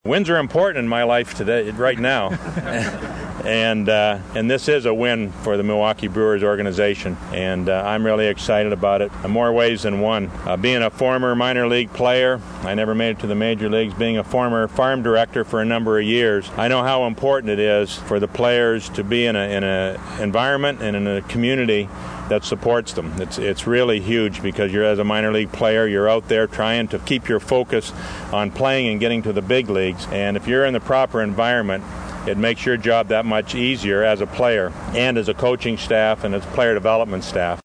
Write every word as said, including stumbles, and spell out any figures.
Wins are important in my life today, right now, and uh, and this is a win for the Milwaukee Brewers organization, and uh, I'm really excited about it in more ways than one. Uh, being a former minor league player, I never made it to the major leagues. Being a former farm director for a number of years, I know how important it is for the players to be in a in a environment and in a community that supports them. It's it's really huge because you're, as a minor league player, you're out there trying to keep your focus on playing and getting to the big leagues. And if you're in the proper environment, it makes your job that much easier as a player and as a coaching staff and as player development staff.